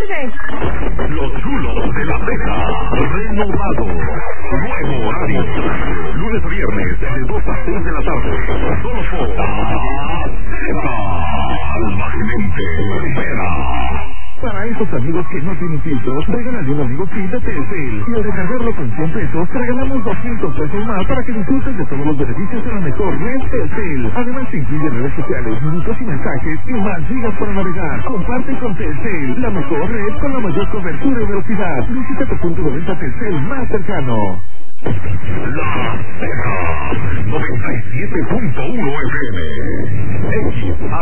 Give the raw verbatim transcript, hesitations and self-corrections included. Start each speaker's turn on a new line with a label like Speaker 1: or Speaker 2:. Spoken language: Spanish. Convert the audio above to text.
Speaker 1: tardes.
Speaker 2: Los chulos de la ceja, renovado. Nuevo horario. Lunes a viernes, de dos a seis de la tarde. Solo por la ceja. Salvajemente primera.
Speaker 3: Para esos amigos que no tienen filtros, regálale un amigo kit de Telcel. Y al recargarlo con cien pesos, te regalamos doscientos pesos más para que disfrutes de todos los beneficios de la mejor red Telcel. Además, te incluye redes sociales, minutos y mensajes y más gigas para navegar. Comparte con Telcel, la mejor red con la mayor cobertura y velocidad. Visita tu punto de venta Telcel más cercano.
Speaker 2: La Ceja, noventa y siete punto uno F M. X